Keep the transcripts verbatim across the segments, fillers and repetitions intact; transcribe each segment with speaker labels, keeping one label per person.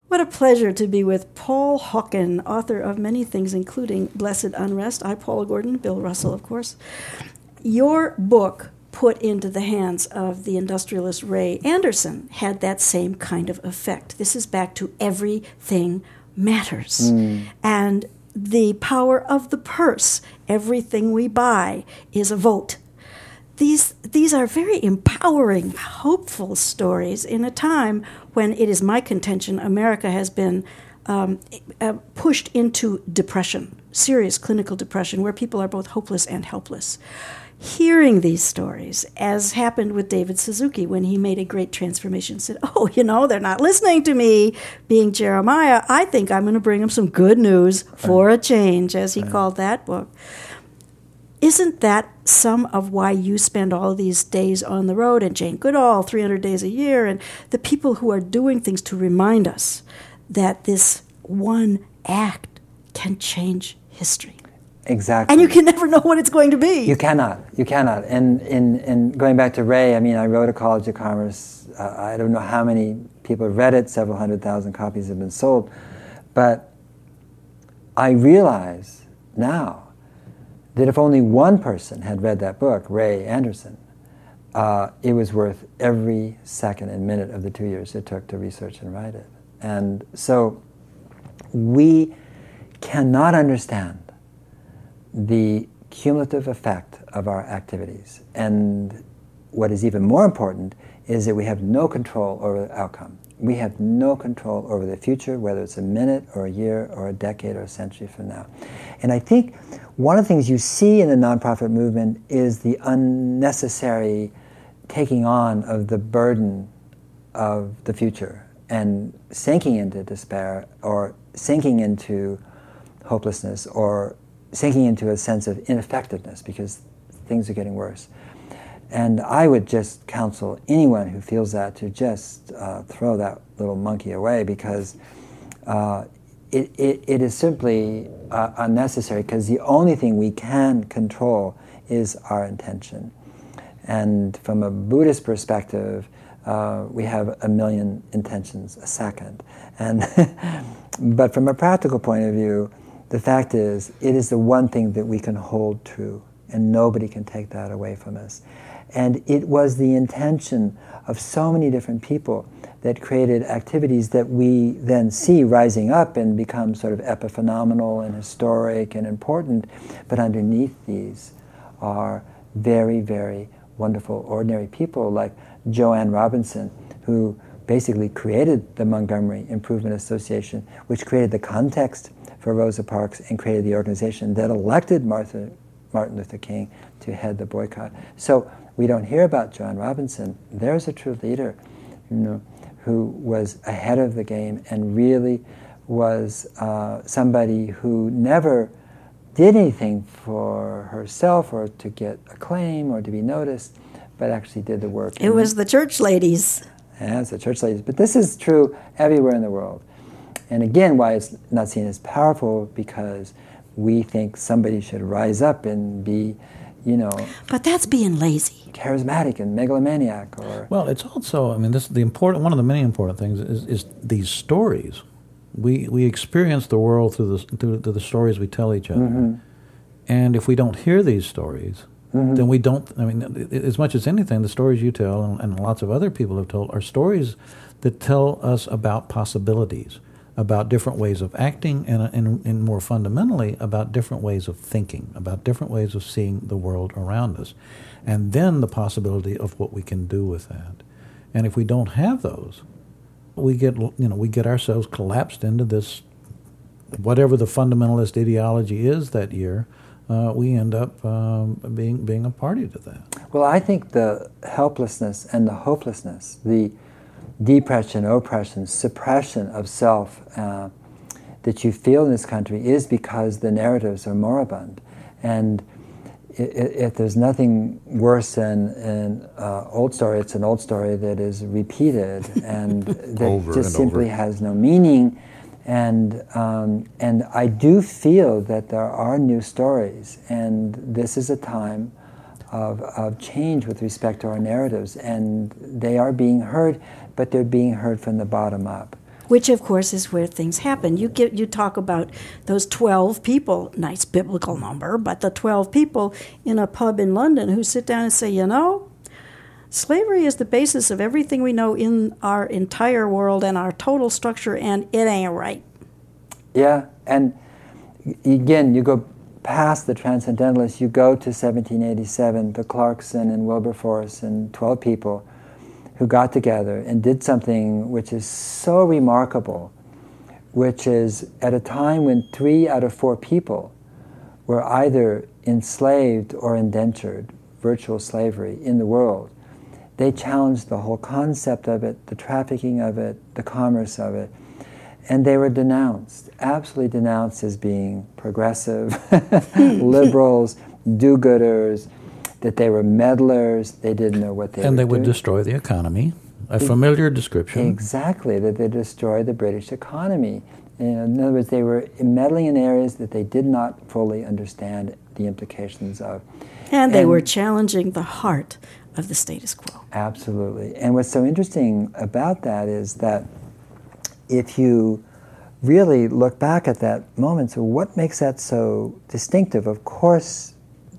Speaker 1: What a pleasure to be with Paul Hawken, author of many things, including Blessed Unrest. I, Paula Gordon, Bill Russell, of course. Your book, put into the hands of the industrialist Ray Anderson, had that same kind of effect. This is back to everything matters. Mm. And the power of the purse, everything we buy is a vote. These these are very empowering, hopeful stories in a time when it is my contention America has been um, uh, pushed into depression, serious clinical depression, where people are both hopeless and helpless. Hearing these stories, as happened with David Suzuki when he made a great transformation, said, oh, you know, they're not listening to me, being Jeremiah. I think I'm going to bring them some good news for a change, as he right. called that book. Isn't that some of why you spend all these days on the road, and Jane Goodall, three hundred days a year, and the people who are doing things to remind us that this one act can change history?
Speaker 2: Exactly.
Speaker 1: And you can never know what it's going to be.
Speaker 2: You cannot. You cannot. And in, in going back to Ray, I mean, I wrote a College of Commerce. Uh, I don't know how many people have read it. Several hundred thousand copies have been sold. But I realize now that if only one person had read that book, Ray Anderson, uh, it was worth every second and minute of the two years it took to research and write it. And so we cannot understand the cumulative effect of our activities. And what is even more important is that we have no control over the outcome. We have no control over the future, whether it's a minute or a year or a decade or a century from now. And I think one of the things you see in the nonprofit movement is the unnecessary taking on of the burden of the future and sinking into despair or sinking into hopelessness or sinking into a sense of ineffectiveness because things are getting worse. And I would just counsel anyone who feels that to just uh, throw that little monkey away because uh, it, it, it is simply uh, unnecessary because the only thing we can control is our intention. And from a Buddhist perspective, uh, we have a million intentions a second. And but from a practical point of view, the fact is, it is the one thing that we can hold true, and nobody can take that away from us. And it was the intention of so many different people that created activities that we then see rising up and become sort of epiphenomenal and historic and important. But underneath these are very, very wonderful, ordinary people like Joanne Robinson, who basically created the Montgomery Improvement Association, which created the context for Rosa Parks and created the organization that elected Martha, Martin Luther King to head the boycott. So we don't hear about Joanne Robinson. There's a true leader, you know, who was ahead of the game and really was uh, somebody who never did anything for herself or to get acclaim or to be noticed, but actually did the work.
Speaker 1: It was the church ladies.
Speaker 2: Yeah, it's the church ladies. But this is true everywhere in the world. And again, why it's not seen as powerful, because we think somebody should rise up and be, you know...
Speaker 1: But that's being lazy.
Speaker 2: ...charismatic and megalomaniac, or...
Speaker 3: Well, it's also, I mean, this the important one of the many important things is, is these stories. We we experience the world through the, through, through the stories we tell each other. Mm-hmm. And if we don't hear these stories, mm-hmm. then we don't... I mean, as much as anything, the stories you tell, and, and lots of other people have told, are stories that tell us about possibilities, about different ways of acting, and, and, and more fundamentally, about different ways of thinking, about different ways of seeing the world around us, and then the possibility of what we can do with that. And if we don't have those, we get, you know, we get ourselves collapsed into this, whatever the fundamentalist ideology is that year, uh, we end up um, being being a party to that.
Speaker 2: Well, I think the helplessness and the hopelessness, the depression, oppression, suppression of self uh, that you feel in this country is because the narratives are moribund. And if there's nothing worse than an uh, old story, it's an old story that is repeated and that
Speaker 4: over
Speaker 2: just
Speaker 4: and
Speaker 2: simply
Speaker 4: over.
Speaker 2: has no meaning. And um, and I do feel that there are new stories, and this is a time of, of change with respect to our narratives, and they are being heard, but they're being heard from the bottom up.
Speaker 1: Which, of course, is where things happen. You get you talk about those twelve people, nice biblical number, but the twelve people in a pub in London who sit down and say, you know, slavery is the basis of everything we know in our entire world and our total structure, and it ain't right.
Speaker 2: Yeah, and again, you go past the transcendentalists, you go to seventeen eighty-seven, the Clarkson and Wilberforce and twelve people who got together and did something which is so remarkable, which is at a time when three out of four people were either enslaved or indentured, virtual slavery in the world. They challenged the whole concept of it, the trafficking of it, the commerce of it, and they were denounced, absolutely denounced as being progressive, liberals, do-gooders, that they were meddlers, they didn't know what they
Speaker 3: and
Speaker 2: were doing.
Speaker 3: And they would destroy the economy, a familiar description.
Speaker 2: Exactly, that they destroyed the British economy. In other words, they were meddling in areas that they did not fully understand the implications of.
Speaker 1: And they and, were challenging the heart of the status quo.
Speaker 2: Absolutely. And what's so interesting about that is that if you really look back at that moment, so what makes that so distinctive? Of course,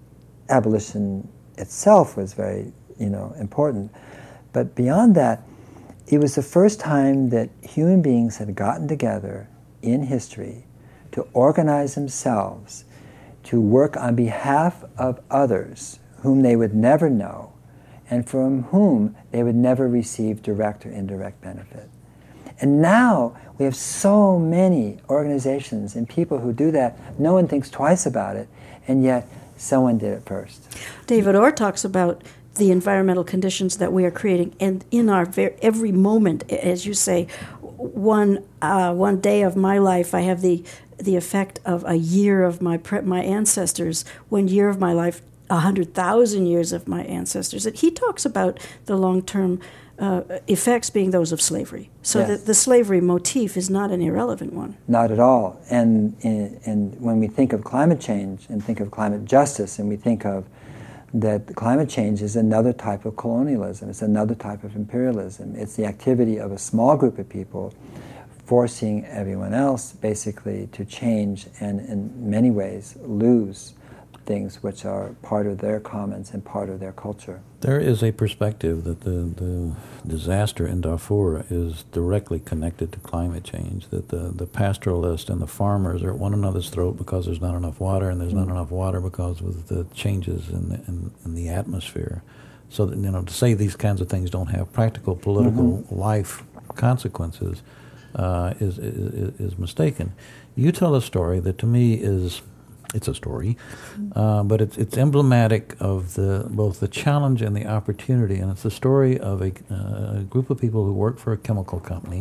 Speaker 2: abolition itself was very, you know, important. But beyond that, it was the first time that human beings had gotten together in history to organize themselves, to work on behalf of others whom they would never know, and from whom they would never receive direct or indirect benefit. And now we have so many organizations and people who do that. No one thinks twice about it, and yet someone did it first.
Speaker 1: David Orr talks about the environmental conditions that we are creating, and in our ver- every moment, as you say, one uh, one day of my life, I have the the effect of a year of my pre- my ancestors. One year of my life, a hundred thousand years of my ancestors. And he talks about the long term uh, effects being those of slavery. So
Speaker 2: yes.
Speaker 1: the, the slavery motif is not an irrelevant one.
Speaker 2: Not at all. And, and and when we think of climate change and think of climate justice, and we think of that climate change is another type of colonialism, it's another type of imperialism. It's the activity of a small group of people forcing everyone else basically to change and in many ways lose things which are part of their commons and part of their culture.
Speaker 3: There is a perspective that the, the disaster in Darfur is directly connected to climate change, that the, the pastoralists and the farmers are at one another's throat because there's not enough water, and there's mm-hmm. not enough water because of the changes in the, in, in the atmosphere. So that, you know, to say these kinds of things don't have practical political mm-hmm. life consequences uh, is, is is mistaken. You tell a story that to me is It's a story, uh, but it's it's emblematic of the both the challenge and the opportunity, and it's the story of a, uh, group of people who work for a chemical company,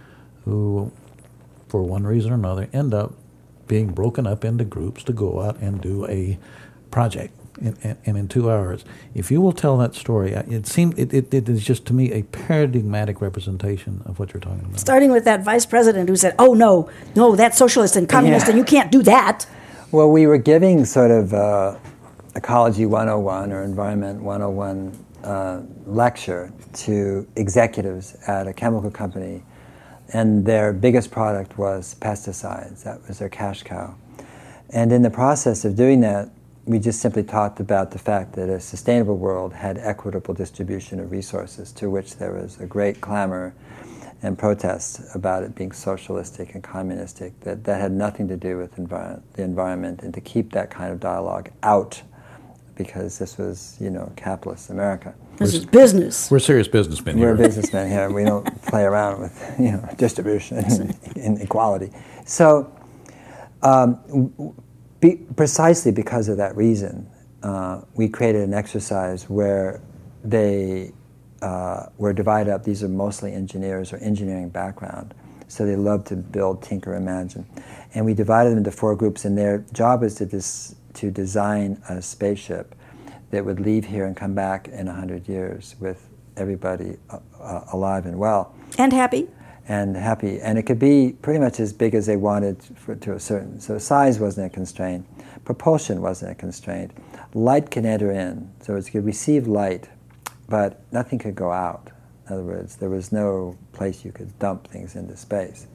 Speaker 3: who, for one reason or another, end up being broken up into groups to go out and do a project, and, and, and in two hours. If you will tell that story, it seems it, it, it is just to me a paradigmatic representation of what you're talking about.
Speaker 1: Starting with that vice president who said, "Oh no, no, that's socialist and communist, yeah. and you can't do that."
Speaker 2: Well, we were giving sort of uh, Ecology one oh one or Environment one oh one uh, lecture to executives at a chemical company, and their biggest product was pesticides. That was their cash cow. And in the process of doing that, we just simply talked about the fact that a sustainable world had equitable distribution of resources, to which there was a great clamor and protests about it being socialistic and communistic, that that had nothing to do with envir- the environment, and to keep that kind of dialogue out, because this was, you know, capitalist America.
Speaker 1: This is business.
Speaker 3: We're serious businessmen
Speaker 2: We're
Speaker 3: here.
Speaker 2: We're businessmen here. We don't play around with, you know, distribution and inequality. So, um, be, precisely because of that reason, uh, we created an exercise where they Uh, were divided up. These are mostly engineers or engineering background, so they love to build, tinker, imagine. And we divided them into four groups, and their job was to dis- to design a spaceship that would leave here and come back in a hundred years with everybody uh, uh, alive and well.
Speaker 1: And happy.
Speaker 2: And happy. And it could be pretty much as big as they wanted for, to a certain... So size wasn't a constraint. Propulsion wasn't a constraint. Light can enter in, so it could receive light, but nothing could go out. In other words, there was no place you could dump things into space.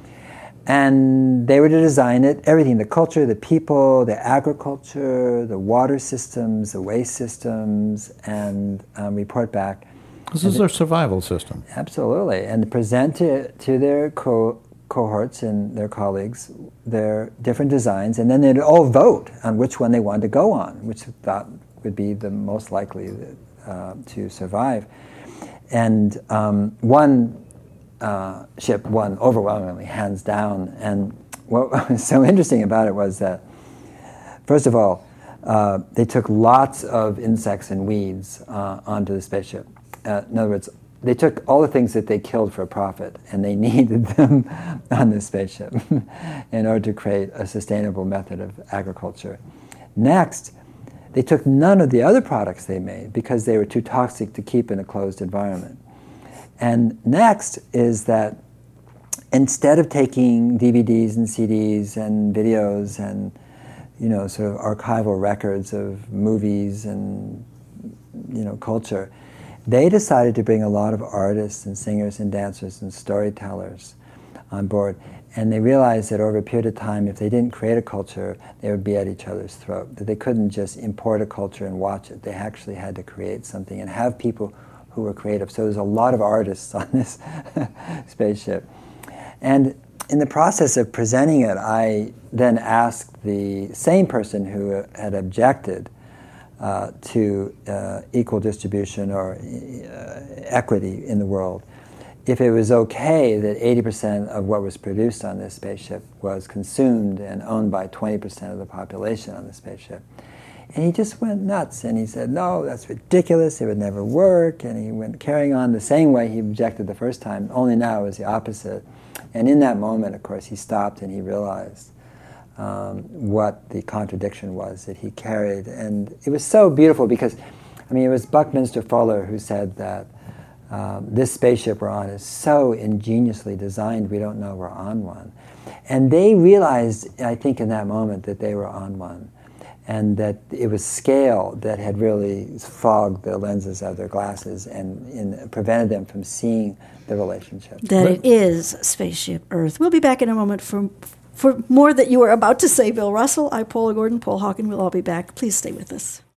Speaker 2: And they were to design it, everything, the culture, the people, the agriculture, the water systems, the waste systems, and um, report back.
Speaker 3: This is their survival system.
Speaker 2: Absolutely. And present it to their co- cohorts and their colleagues their different designs, and then they'd all vote on which one they wanted to go on, which they thought would be the most likely uh, to survive. And um, one uh, ship won overwhelmingly, hands down. And what was so interesting about it was that, first of all, uh, they took lots of insects and weeds uh, onto the spaceship. Uh, in other words, they took all the things that they killed for profit, and they needed them on the spaceship in order to create a sustainable method of agriculture. Next, they took none of the other products they made because they were too toxic to keep in a closed environment. And next is that instead of taking D V Ds and C Ds and videos and, you know, sort of archival records of movies and, you know, culture, they decided to bring a lot of artists and singers and dancers and storytellers on board. And they realized that over a period of time, if they didn't create a culture, they would be at each other's throat. That they couldn't just import a culture and watch it. They actually had to create something and have people who were creative. So there's a lot of artists on this spaceship. And in the process of presenting it, I then asked the same person who had objected Uh, to uh, equal distribution or uh, equity in the world, if it was okay that eighty percent of what was produced on this spaceship was consumed and owned by twenty percent of the population on the spaceship. And he just went nuts, and he said, no, that's ridiculous, it would never work, and he went carrying on the same way he objected the first time, only now it was the opposite. And in that moment, of course, he stopped and he realized Um, what the contradiction was that he carried. And it was so beautiful because, I mean, it was Buckminster Fuller who said that um, this spaceship we're on is so ingeniously designed we don't know we're on one. And they realized, I think in that moment, that they were on one. And that it was scale that had really fogged the lenses of their glasses and, and prevented them from seeing the relationship.
Speaker 1: That but it is Spaceship Earth. We'll be back in a moment for For more that you were about to say, Bill Russell. I'm Paula Gordon. Paul Hawken will all be back. Please stay with us.